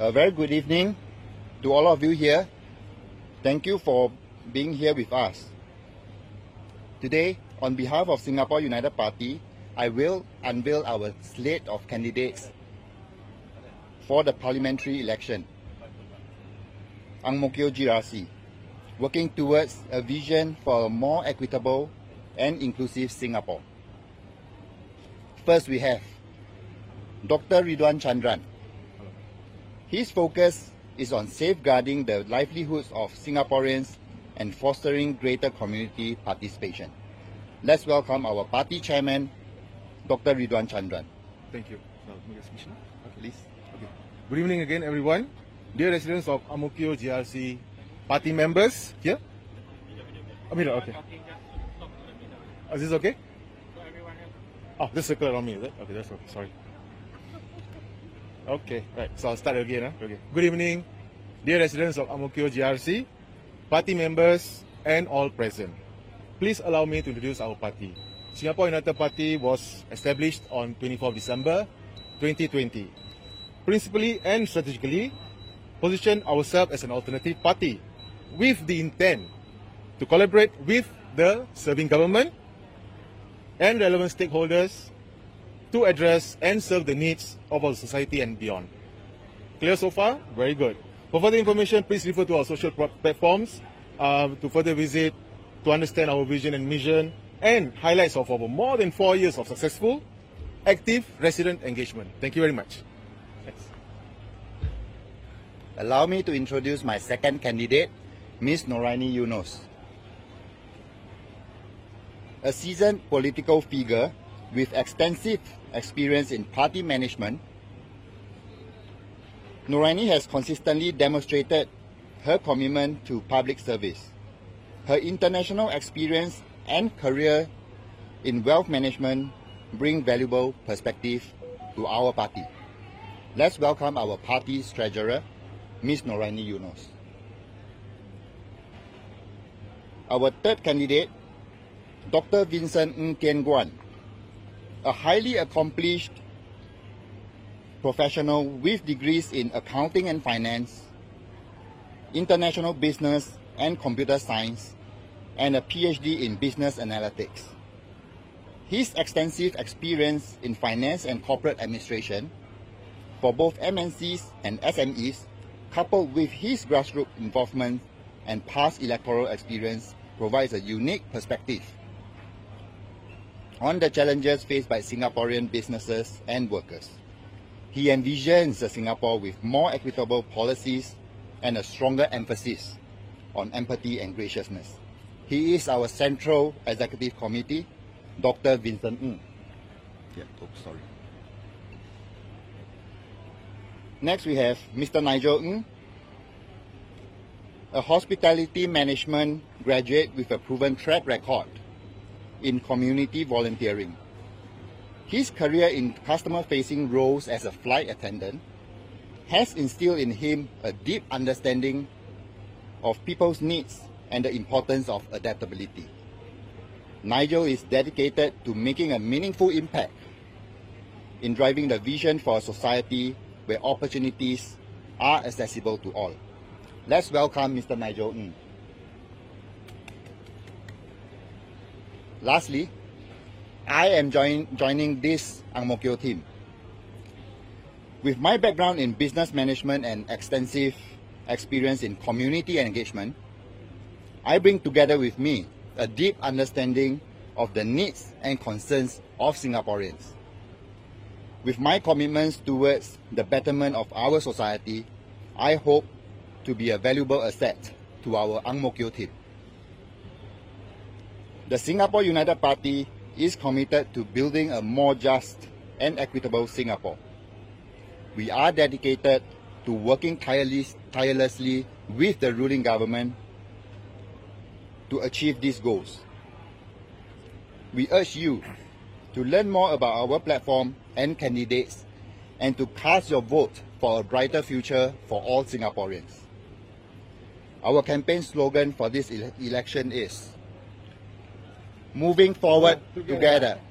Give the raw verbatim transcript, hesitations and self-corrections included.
A very good evening to all of you here. Thank you for being here with us. Today, on behalf of Singapore United Party, I will unveil our slate of candidates for the parliamentary election. Ang Mo Kio G R C, working towards a vision for a more equitable and inclusive Singapore. First, we have Doctor Ridwan Chandran. His focus is on safeguarding the livelihoods of Singaporeans and fostering greater community participation. Let's welcome our party chairman, Doctor Ridwan Chandran. Thank you. So, okay. Please. Okay. Good evening again, everyone. Dear residents of Ang Mo Kio G R C party members here. Amira, okay. Is this okay? Oh, this circle around me, is it? Okay, that's okay. Sorry. Okay, right. So I'll start again. Huh? Okay. Good evening, dear residents of Ang Mo Kio G R C, party members, and all present. Please allow me to introduce our party. Singapore United Party was established on twenty-fourth December twenty twenty. Principally and strategically, position ourselves as an alternative party with the intent to collaborate with the serving government and relevant stakeholders to address and serve the needs of our society and beyond. Clear so far? Very good. For further information, please refer to our social platforms uh, to further visit, to understand our vision and mission, and highlights of our more than four years of successful, active resident engagement. Thank you very much. Thanks. Allow me to introduce my second candidate, Miz Noraini Yunos. A seasoned political figure with extensive experience in party management, Noraini has consistently demonstrated her commitment to public service. Her international experience and career in wealth management bring valuable perspective to our party. Let's welcome our party's treasurer, Miz Noraini Yunos. Our third candidate, Doctor Vincent Ng Tien Guan, a highly accomplished professional with degrees in accounting and finance, international business and computer science, and a P H D in business analytics. His extensive experience in finance and corporate administration for both M N Cs and S M Es, coupled with his grassroots involvement and past electoral experience, provides a unique perspective on the challenges faced by Singaporean businesses and workers. He envisions a Singapore with more equitable policies and a stronger emphasis on empathy and graciousness. He is our Central Executive Committee, Doctor Vincent Ng. Yeah, oh, sorry. Next we have Mister Nigel Ng, a hospitality management graduate with a proven track record in community volunteering. His career in customer-facing roles as a flight attendant has instilled in him a deep understanding of people's needs and the importance of adaptability. Nigel is dedicated to making a meaningful impact in driving the vision for a society where opportunities are accessible to all. Let's welcome Mister Nigel Ng. Lastly, I am join, joining this Ang Mo Kio team. With my background in business management and extensive experience in community engagement, I bring together with me a deep understanding of the needs and concerns of Singaporeans. With my commitments towards the betterment of our society, I hope to be a valuable asset to our Ang Mo Kio team. The Singapore United Party is committed to building a more just and equitable Singapore. We are dedicated to working tireless, tirelessly with the ruling government to achieve these goals. We urge you to learn more about our platform and candidates and to cast your vote for a brighter future for all Singaporeans. Our campaign slogan for this ele- election is Moving Forward Together.